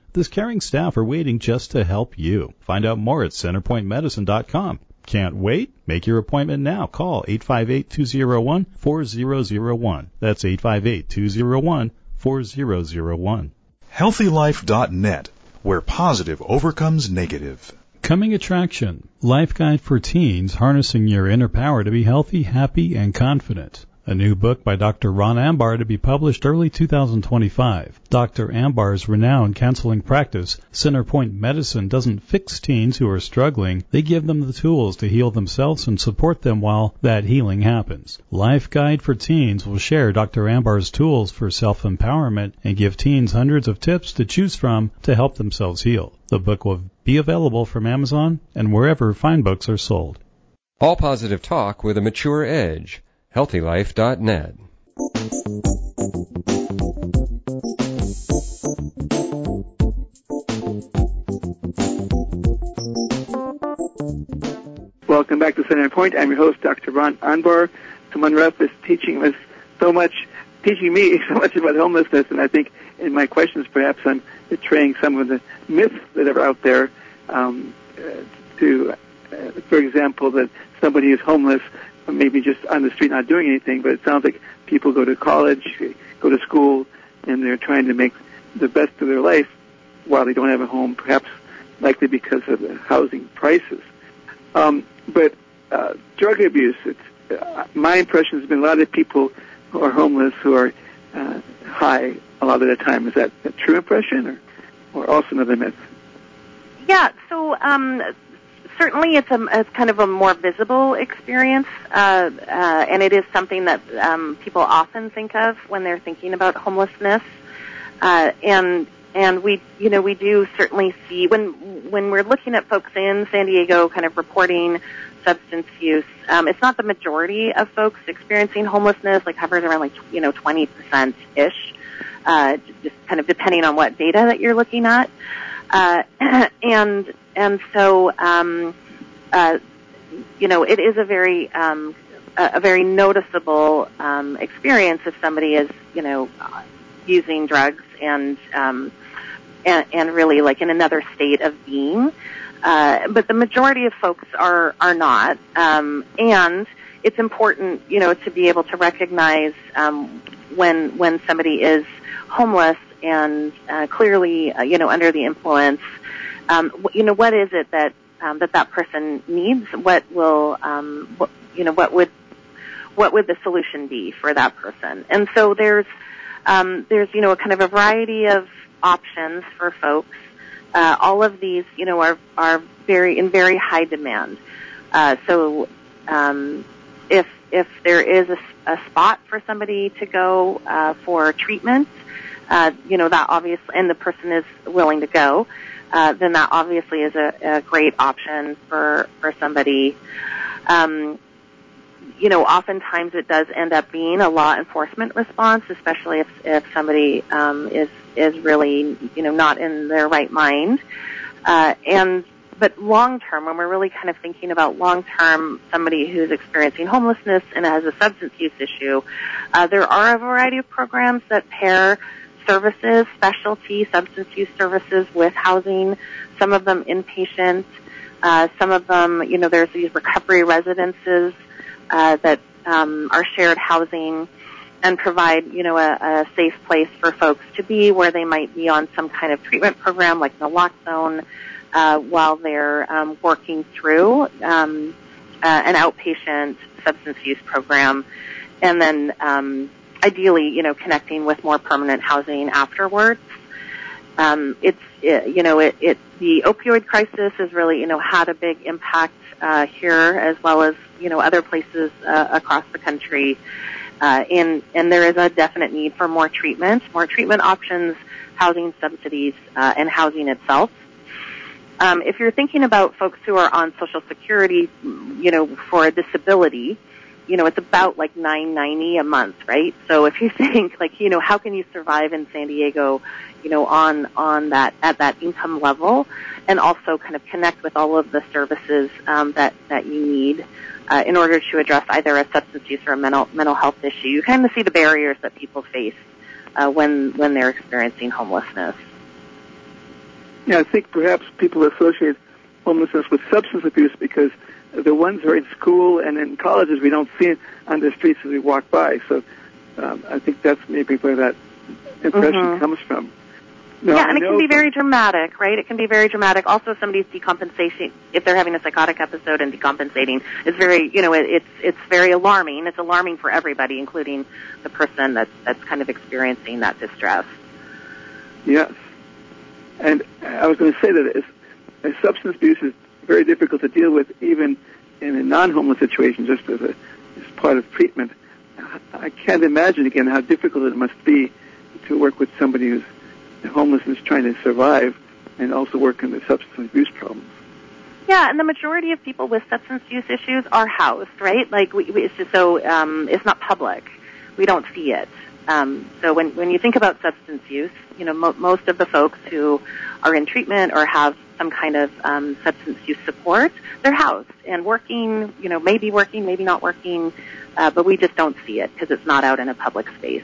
Speaker 1: This caring staff are waiting just to help you. Find out more at centerpoint medicine dot com. Can't wait? Make your appointment now. Call eight five eight, two oh one, four oh oh one. That's eight five eight, two oh one, four oh oh one.
Speaker 2: healthy life dot net, where positive overcomes negative.
Speaker 1: Coming attraction, Life Guide for Teens, Harnessing Your Inner Power to be Healthy, Happy, and Confident. A new book by Doctor Ron Ambar to be published early two thousand twenty-five. Doctor Ambar's renowned counseling practice, Centerpoint Medicine, doesn't fix teens who are struggling. They give them the tools to heal themselves and support them while that healing happens. Life Guide for Teens will share Doctor Ambar's tools for self-empowerment and give teens hundreds of tips to choose from to help themselves heal. The book will be available from Amazon and wherever fine books are sold.
Speaker 8: All positive talk with a mature edge. healthy life dot net.
Speaker 3: Welcome back to Center Point. I'm your host, Doctor Ron Anbar. Simon Ruff is teaching us so much, teaching me so much about homelessness, and I think in my questions perhaps I'm betraying some of the myths that are out there. Um, uh, to, uh, for example, that somebody is homeless, maybe just on the street not doing anything, but it sounds like people go to college, go to school, and they're trying to make the best of their life while they don't have a home, perhaps likely because of the housing prices. Um, but uh, drug abuse, it's, uh, my impression has been a lot of people who are homeless who are uh, high a lot of the time. Is that a true impression or, or also another myth?
Speaker 4: Yeah, so um, certainly it's, a, it's kind of a more visible experience, uh, uh, and it is something that um, people often think of when they're thinking about homelessness. Uh, and and we, you know, we do certainly see when when we're looking at folks in San Diego, kind of reporting substance use. Um, it's not the majority of folks experiencing homelessness, like hovers around like you know twenty percent ish, uh, just kind of depending on what data that you're looking at. Uh, and and so um, uh, you know it is a very um, a, a very noticeable um, experience if somebody is you know using drugs and um, and, and really like in another state of being. Uh, but the majority of folks are are not, um, and it's important, you know, to be able to recognize um, when when somebody is homeless and uh, clearly, uh, you know, under the influence. Um, you know, what is it that um, that that person needs? What will, um, what, you know, what would what would the solution be for that person? And so there's um, there's you know a kind of a variety of options for folks. Uh, all of these, you know, are, are very in very high demand. Uh, so, um, if if there is a, a spot for somebody to go uh, for treatment, uh, you know, that obviously, and the person is willing to go, uh, then that obviously is a, a great option for for somebody. Um, you know, oftentimes it does end up being a law enforcement response, especially if if somebody um, is is really, you know, not in their right mind. Uh, and but long term, when we're really kind of thinking about long term, somebody who's experiencing homelessness and has a substance use issue, uh, there are a variety of programs that pair services, specialty substance use services with housing. Some of them inpatient. Uh, some of them, you know, there's these recovery residences uh, that um, are shared housing and provide, you know, a, a safe place for folks to be where they might be on some kind of treatment program like naloxone uh, while they're um, working through um, uh, an outpatient substance use program, and then um, ideally, you know, connecting with more permanent housing afterwards. Um, it's, it, you know, it, it the opioid crisis has really, you know, had a big impact uh, here as well as, you know, other places uh, across the country. Uh, and, and there is a definite need for more treatment, more treatment options, housing subsidies, uh, and housing itself. Um, if you're thinking about folks who are on Social Security, you know, for a disability, you know, it's about like nine ninety a month, right? So if you think like, you know, how can you survive in San Diego, you know, on on that at that income level, and also kind of connect with all of the services um, that that you need. Uh, in order to address either a substance use or a mental mental health issue, you kind of see the barriers that people face uh, when when they're experiencing homelessness.
Speaker 3: Yeah, I think perhaps people associate homelessness with substance abuse because the ones who are in school and in colleges we don't see it on the streets as we walk by. So um, I think that's maybe where that impression
Speaker 4: mm-hmm.
Speaker 3: comes from. Now,
Speaker 4: yeah, and
Speaker 3: I
Speaker 4: it can be very dramatic, right? It can be very dramatic. Also, somebody's decompensating, if they're having a psychotic episode and decompensating, is very, you know, it, it's it's very alarming. It's alarming for everybody, including the person that's that's kind of experiencing that distress.
Speaker 3: Yes. And I was going to say that as, as substance abuse is very difficult to deal with, even in a non-homeless situation, just as a as part of treatment. I can't imagine again how difficult it must be to work with somebody who's homeless and is trying to survive, and also work in the substance abuse problems.
Speaker 4: Yeah, and the majority of people with substance use issues are housed, right? Like, we, we, it's just so um, it's not public. We don't see it. Um, so when when you think about substance use, you know, mo- most of the folks who are in treatment or have some kind of um, substance use support, they're housed and working. You know, maybe working, maybe not working, uh, but we just don't see it because it's not out in a public space.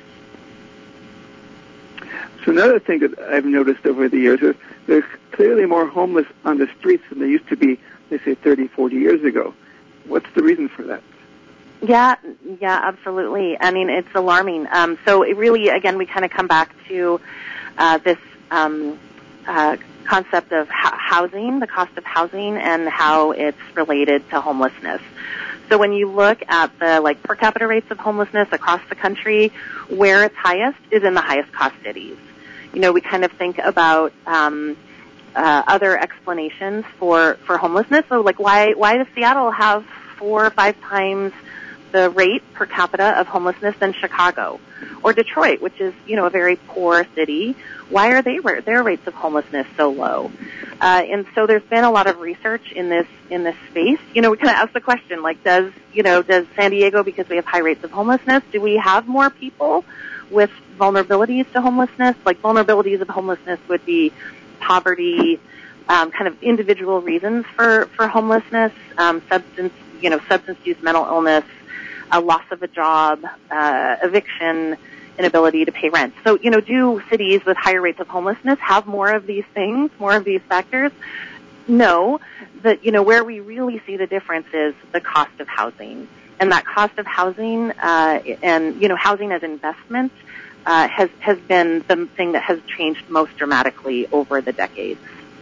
Speaker 3: So another thing that I've noticed over the years is there's clearly more homeless on the streets than there used to be, they say, thirty, forty years ago. What's the reason for that?
Speaker 4: Yeah, yeah, absolutely. I mean, it's alarming. Um, so it really, again, we kind of come back to uh, this um, uh, concept of ho- housing, the cost of housing, and how it's related to homelessness. So when you look at the like per capita rates of homelessness across the country, where it's highest is in the highest cost cities. You know, we kind of think about um, uh, other explanations for, for homelessness. So like why why does Seattle have four or five times the rate per capita of homelessness than Chicago? Or Detroit, which is, you know, a very poor city. Why are they their rates of homelessness so low? Uh, and so there's been a lot of research in this in this space. You know, we kind of ask the question, like, does you know does San Diego, because we have high rates of homelessness, do we have more people with vulnerabilities to homelessness? Like vulnerabilities of homelessness would be poverty, um, kind of individual reasons for for homelessness, um, substance you know substance use, mental illness, a loss of a job, uh, eviction, inability to pay rent. So, you know, do cities with higher rates of homelessness have more of these things, more of these factors? No. But, you know, where we really see the difference is the cost of housing. And that cost of housing, uh, and, you know, housing as investment, uh, has, has been the thing that has changed most dramatically over the decades.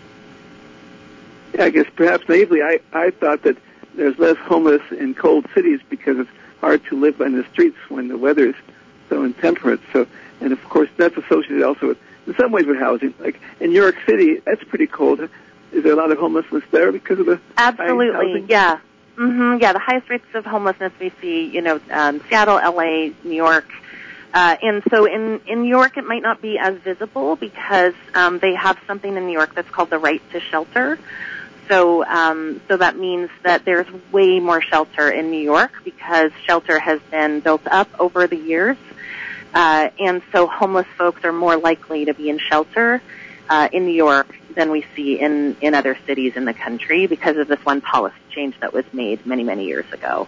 Speaker 3: Yeah, I guess perhaps naively, I, I thought that there's less homeless in cold cities because it's hard to live on the streets when the weather is so intemperate. So, and of course, that's associated also with, in some ways, with housing. Like in New York City, that's pretty cold. Is there a lot of homelessness there because of the
Speaker 4: Absolutely,
Speaker 3: high housing?
Speaker 4: yeah. Mm-hmm, yeah, the highest rates of homelessness we see, you know, um, Seattle, L A, New York. Uh, and so in, in New York, it might not be as visible because um, they have something in New York that's called the right to shelter. So, um, so that means that there's way more shelter in New York because shelter has been built up over the years. Uh, and so homeless folks are more likely to be in shelter, uh, in New York than we see in, in other cities in the country because of this one policy change that was made many, many years ago.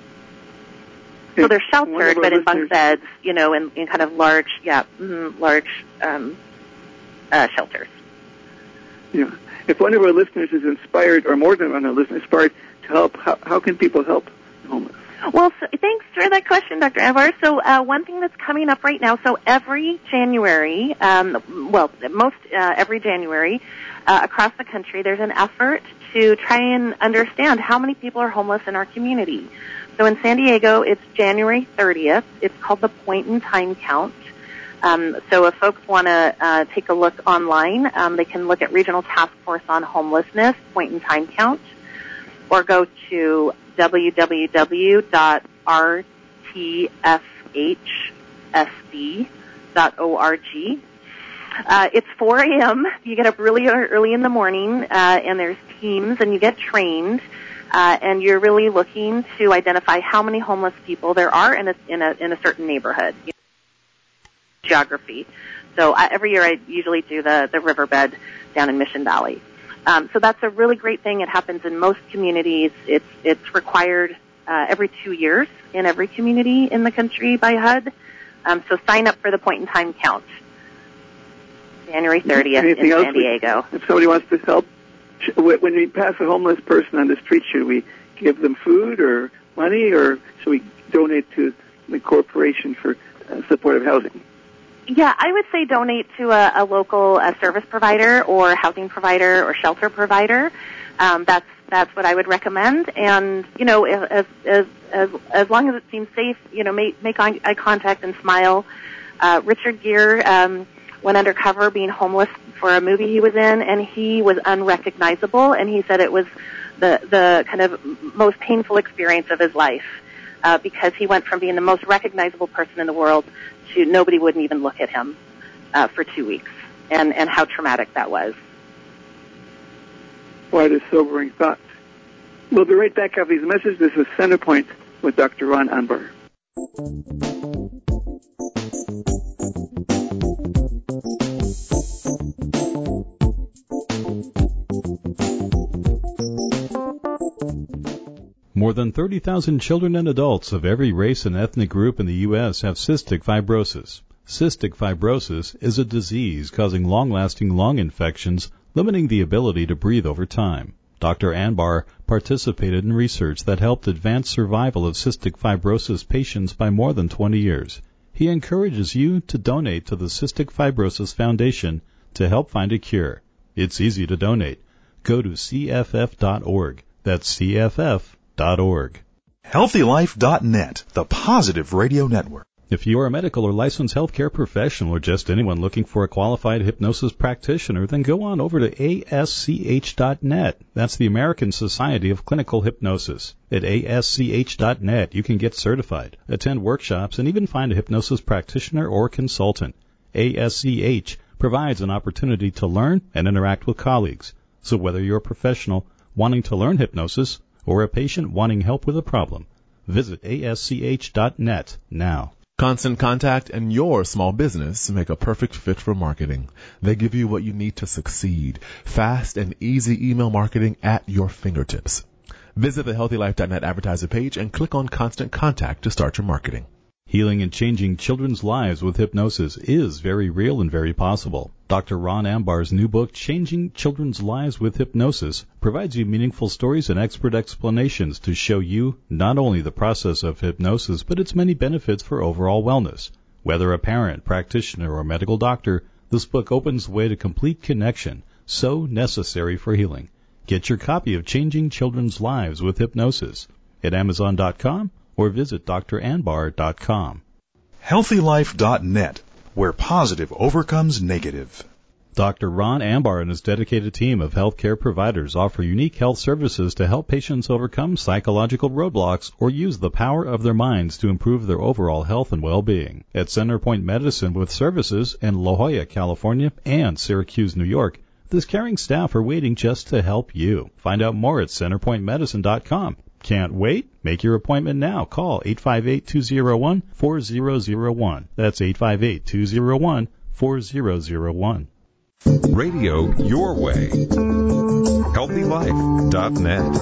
Speaker 4: So they're sheltered, but in bunk beds, you know, in, in kind of large, yeah, mm, large, um, uh, shelters.
Speaker 3: Yeah. If one of our listeners is inspired, or more than one of our listeners inspired to help, how, how can people help the homeless?
Speaker 4: Well, so, thanks for that question, Doctor Anvar. So uh, one thing that's coming up right now, so every January, um, well, most uh, every January uh, across the country, there's an effort to try and understand how many people are homeless in our community. So in San Diego, it's January thirtieth. It's called the Point in Time Count. Um, so if folks want to uh, take a look online, um, they can look at Regional Task Force on Homelessness, Point in Time Count, or go to w w w dot r t f h s d dot org. Uh, it's four a.m. You get up really early in the morning, uh, and there's teams, and you get trained, uh, and you're really looking to identify how many homeless people there are in a in a in a certain neighborhood. Geography. So uh, every year I usually do the, the riverbed down in Mission Valley. Um, so that's a really great thing. It happens in most communities. It's it's required uh, every two years in every community in the country by H U D. Um, so sign up for the Point in Time Count. January thirtieth
Speaker 3: Anything
Speaker 4: in
Speaker 3: else
Speaker 4: San Diego.
Speaker 3: We, if somebody wants to help, when we pass a homeless person on the street, should we give them food or money, or should we donate to the Corporation for uh, Supportive Housing?
Speaker 4: Yeah, I would say donate to a, a local uh, service provider or housing provider or shelter provider. Um, that's that's what I would recommend. And you know, as as as as long as it seems safe, you know, make make eye contact and smile. Uh, Richard Gere um, went undercover being homeless for a movie he was in, and he was unrecognizable. And he said it was the the kind of most painful experience of his life uh, because he went from being the most recognizable person in the world to nobody wouldn't even look at him uh, for two weeks, and and how traumatic that was.
Speaker 3: Quite a sobering thought. We'll be right back after these messages. This is Centerpoint with Doctor Ron Anbar.
Speaker 1: More than thirty thousand children and adults of every race and ethnic group in the U S have cystic fibrosis. Cystic fibrosis is a disease causing long-lasting lung infections, limiting the ability to breathe over time. Doctor Anbar participated in research that helped advance survival of cystic fibrosis patients by more than twenty years. He encourages you to donate to the Cystic Fibrosis Foundation to help find a cure. It's easy to donate. Go to C F F dot org. That's C F F dot org.
Speaker 2: healthy life dot net, the positive radio network.
Speaker 1: If you are a medical or licensed healthcare professional or just anyone looking for a qualified hypnosis practitioner, then go on over to A S C H dot net. That's the American Society of Clinical Hypnosis. At A S C H dot net, you can get certified, attend workshops, and even find a hypnosis practitioner or consultant. A S C H provides an opportunity to learn and interact with colleagues. So whether you're a professional wanting to learn hypnosis or a patient wanting help with a problem, visit A S C H dot net now.
Speaker 7: Constant Contact and your small business make a perfect fit for marketing. They give you what you need to succeed. Fast and easy email marketing at your fingertips. Visit the healthy life dot net advertiser page and click on Constant Contact to start your marketing.
Speaker 1: Healing and changing children's lives with hypnosis is very real and very possible. Doctor Ron Anbar's new book, Changing Children's Lives with Hypnosis, provides you meaningful stories and expert explanations to show you not only the process of hypnosis, but its many benefits for overall wellness. Whether a parent, practitioner, or medical doctor, this book opens the way to complete connection, so necessary for healing. Get your copy of Changing Children's Lives with Hypnosis at Amazon dot com or visit D R Anbar dot com.
Speaker 2: healthy life dot net, where positive overcomes negative.
Speaker 1: Doctor Ron Anbar and his dedicated team of healthcare providers offer unique health services to help patients overcome psychological roadblocks or use the power of their minds to improve their overall health and well-being. At Centerpoint Medicine with services in La Jolla, California and Syracuse, New York, this caring staff are waiting just to help you. Find out more at centerpoint medicine dot com. Can't wait? Make your appointment now. Call eight five eight, two oh one, four oh oh one. That's eight five eight, two oh one, four oh oh one.
Speaker 9: Radio your way. healthy life dot net.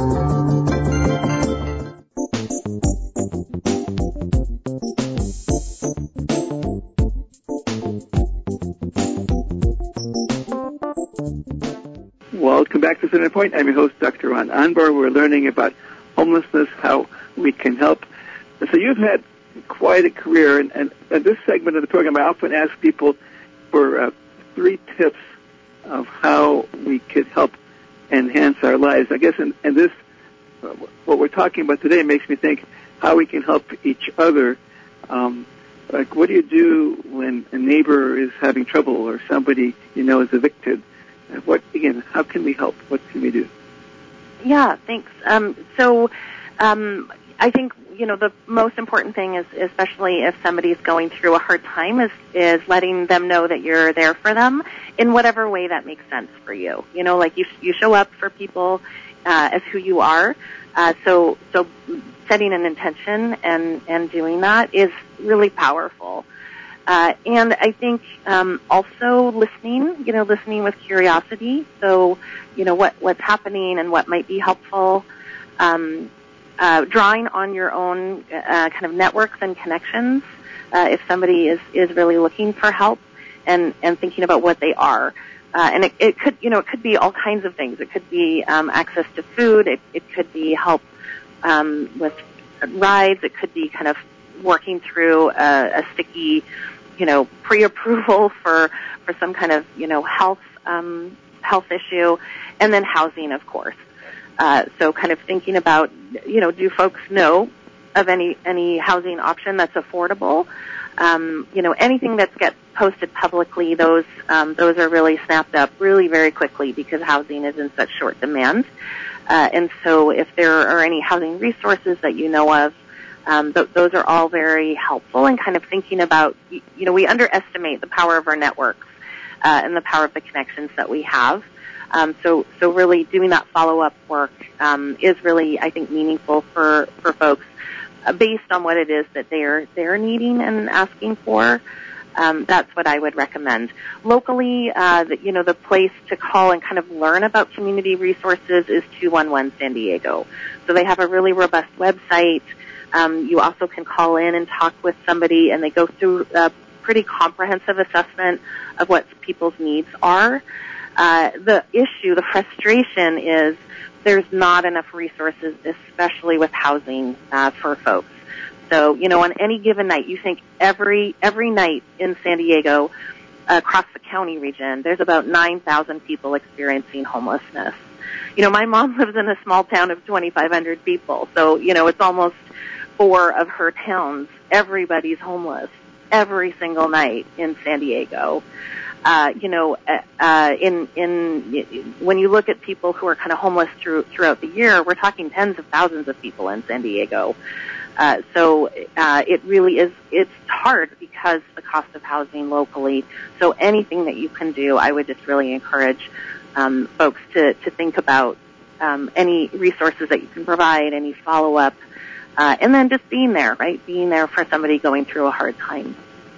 Speaker 3: Welcome back to Center Point. I'm your host, Doctor Ron Anbar. We're learning about homelessness, how we can help. So you've had quite a career, and, and in this segment of the program, I often ask people for uh, three tips of how we could help enhance our lives. I guess in, in this, uh, what we're talking about today makes me think how we can help each other. Um, like, what do you do when a neighbor is having trouble or somebody you know is evicted? What, again, how can we help? What can we do?
Speaker 4: Yeah, thanks. Um, so um, I think, you know, the most important thing is, especially if somebody's going through a hard time, is, is letting them know that you're there for them in whatever way that makes sense for you. You know, like you, you show up for people uh, as who you are. Uh, so, so setting an intention and, and doing that is really powerful. Uh, and I think um, also listening, you know, listening with curiosity. So, you know, what, what's happening and what might be helpful. Um, uh, drawing on your own uh, kind of networks and connections uh, if somebody is, is really looking for help. and, and thinking about what they are. Uh, and it, it could, you know, it could be all kinds of things. It could be um, access to food. It, it could be help um, with rides. It could be kind of working through a, a sticky, you know, pre-approval for for some kind of, you know, health um, health issue, and then housing, of course. Uh, so, kind of thinking about, you know, do folks know of any any housing option that's affordable? Um, you know, anything that's get posted publicly, those um, those are really snapped up really very quickly because housing is in such short demand. Uh, and so if there are any housing resources that you know of, um, th- those are all very helpful in kind of thinking about, you know, we underestimate the power of our networks uh, and the power of the connections that we have. Um, so, so really doing that follow-up work um, is really, I think, meaningful for, for folks. Uh, based on what it is that they're they're needing and asking for, um, that's what I would recommend. Locally, uh, the, you know, the place to call and kind of learn about community resources is two one one San Diego. So they have a really robust website. Um, you also can call in and talk with somebody, and they go through a pretty comprehensive assessment of what people's needs are. Uh, the issue, the frustration is there's not enough resources, especially with housing uh, for folks. So, you know, on any given night, you think every every night in San Diego, uh, across the county region, there's about nine thousand people experiencing homelessness. You know, my mom lives in a small town of twenty-five hundred people, so, you know, it's almost four of her towns. Everybody's homeless every single night in San Diego. Uh, you know, uh, in, in, when you look at people who are kind of homeless through, throughout the year, we're talking tens of thousands of people in San Diego. Uh, so, uh, it really is, it's hard because the cost of housing locally. So anything that you can do, I would just really encourage, um, folks to, to think about, um, any resources that you can provide, any follow-up, uh, and then just being there, right? Being there for somebody going through a hard time.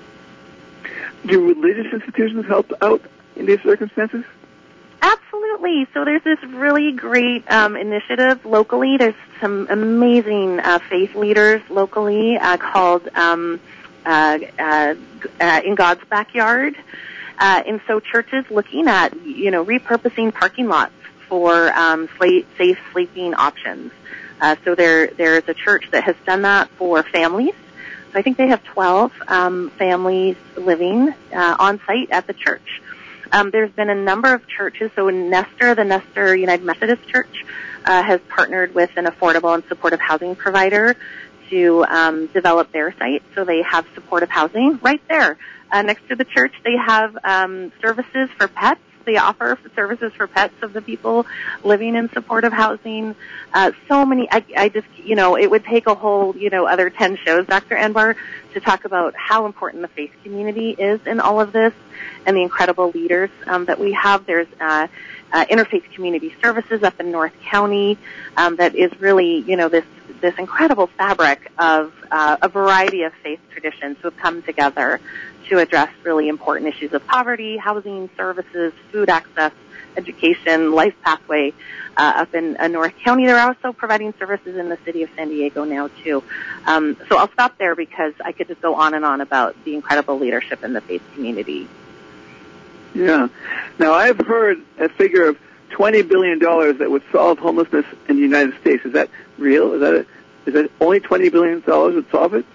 Speaker 3: Do religious institutions help out in these circumstances?
Speaker 4: Absolutely. So there's this really great um, initiative locally. There's some amazing uh, faith leaders locally uh, called um, uh, uh, uh, In God's Backyard. Uh, and so churches looking at, you know, repurposing parking lots for um, sla- safe sleeping options. Uh, so there, there's a church that has done that for families. So I think they have twelve um, families living uh, on site at the church. Um, there's been a number of churches. So in Nestor, the Nestor United Methodist Church uh, has partnered with an affordable and supportive housing provider to um, develop their site. So they have supportive housing right there uh, next to the church. They have um, services for pets. They offer services for pets of the people living in supportive housing. Uh, so many, I, I just, you know, it would take a whole, you know, other ten shows, Doctor Anbar, to talk about how important the faith community is in all of this and the incredible leaders um, that we have. There's uh, uh, Interfaith Community Services up in North County um, that is really, you know, this this incredible fabric of uh, a variety of faith traditions who have come together to address really important issues of poverty, housing, services, food access, education, life pathway uh, up in uh, North County. They're also providing services in the city of San Diego now, too. Um, so I'll stop there because I could just go on and on about the incredible leadership in the faith community.
Speaker 3: Yeah. Now, I've heard a figure of twenty billion dollars that would solve homelessness in the United States. Is that real? Is that, a, is that only twenty billion dollars would solve it?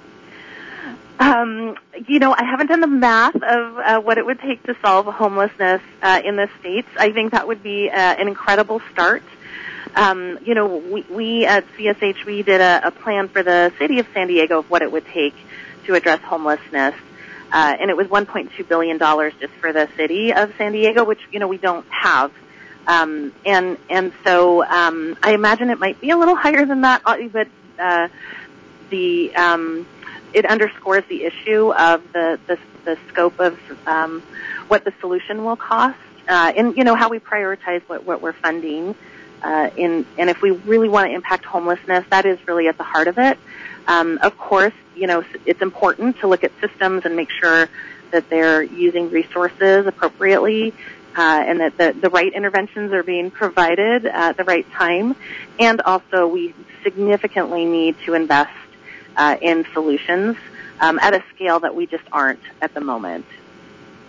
Speaker 4: Um, you know, I haven't done the math of uh, what it would take to solve homelessness uh, in the States. I think that would be uh, an incredible start. Um, you know, we, we at C S H, we did a, a plan for the city of San Diego of what it would take to address homelessness. Uh, and it was one point two billion dollars just for the city of San Diego, which, you know, we don't have. Um, and, and so, um, I imagine it might be a little higher than that, but, uh, the, um, it underscores the issue of the, the, the scope of, um, what the solution will cost, uh, and, you know, how we prioritize what, what we're funding. Uh, in, and if we really want to impact homelessness, that is really at the heart of it. Um, of course, you know, it's important to look at systems and make sure that they're using resources appropriately, uh, and that the, the right interventions are being provided at the right time. And also, we significantly need to invest uh, in solutions um, at a scale that we just aren't at the moment.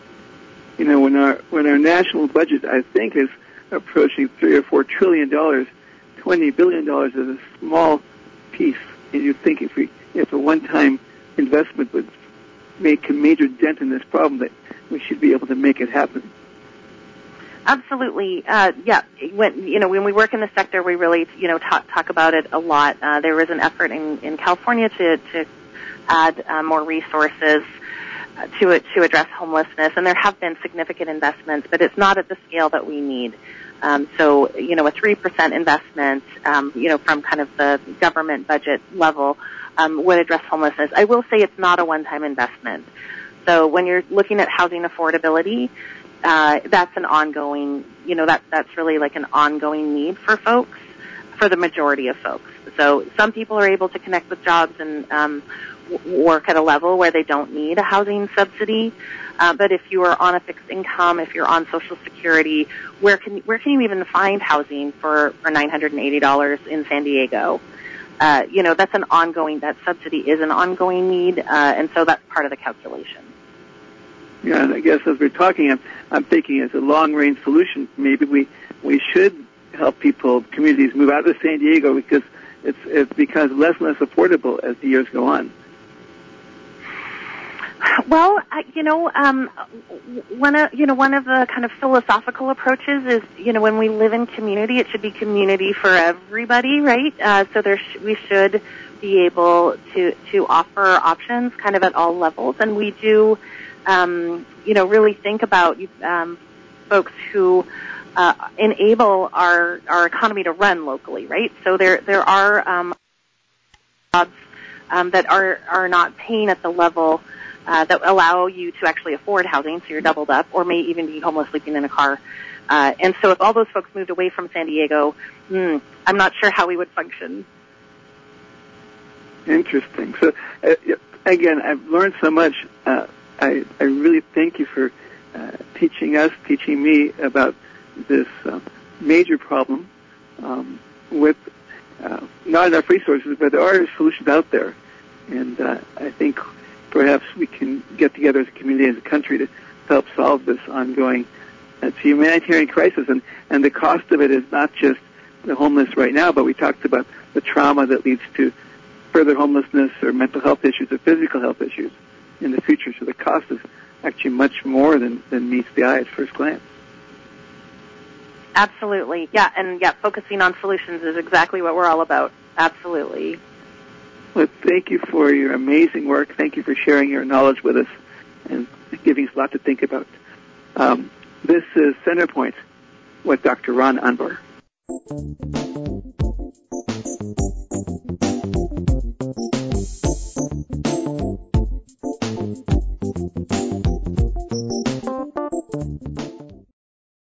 Speaker 3: you know, when our when our national budget, I think, is approaching three or four trillion dollars, twenty billion dollars is a small piece. And you think if we if a one-time investment would make a major dent in this problem, that we should be able to make it happen.
Speaker 4: Absolutely. Uh, yeah. When, you know, when we work in the sector, we really, you know, talk, talk about it a lot. Uh, there was an effort in, in California to, to add uh, more resources uh, to to address homelessness, and there have been significant investments, but it's not at the scale that we need. Um, so, you know, a three percent investment, um, you know, from kind of the government budget level um, would address homelessness. I will say it's not a one-time investment. So when you're looking at housing affordability, Uh, that's an ongoing, you know, that that's really like an ongoing need for folks, for the majority of folks. So some people are able to connect with jobs and um, w- work at a level where they don't need a housing subsidy. Uh, but if you are on a fixed income, if you're on Social Security, where can where can you even find housing for, for nine hundred eighty dollars in San Diego? Uh, you know, that's an ongoing, that subsidy is an ongoing need, uh, and so that's part of the calculation.
Speaker 3: Yeah, and I guess as we're talking, I'm, I'm thinking as a long-range solution, maybe we, we should help people, communities move out of San Diego because it's, it becomes less and less affordable as the years go on.
Speaker 4: Well, uh, you know, um, one of you know one of the kind of philosophical approaches is, you know, when we live in community, it should be community for everybody, right? Uh, so there sh- we should be able to to offer options kind of at all levels, and we do. Um, you know, really think about um, folks who uh, enable our our economy to run locally, right? So there there are um, jobs um, that are are not paying at the level uh, that allow you to actually afford housing, so you're doubled up, or may even be homeless sleeping in a car. Uh, and so if all those folks moved away from San Diego, hmm, I'm not sure how we would function.
Speaker 3: Interesting. So uh, again, I've learned so much. Uh, I, I really thank you for uh, teaching us, teaching me about this uh, major problem um, with uh, not enough resources, but there are solutions out there. And uh, I think perhaps we can get together as a community, as a country, to help solve this ongoing uh, humanitarian crisis. And, and the cost of it is not just the homeless right now, but we talked about the trauma that leads to further homelessness or mental health issues or physical health issues in the future. So the cost is actually much more than, than meets the eye at first glance.
Speaker 4: Absolutely. Yeah, and yeah, focusing on solutions is exactly what we're all about. Absolutely.
Speaker 3: Well, thank you for your amazing work. Thank you for sharing your knowledge with us and giving us a lot to think about. Um, this is Centerpoint with Doctor Ron Anbar.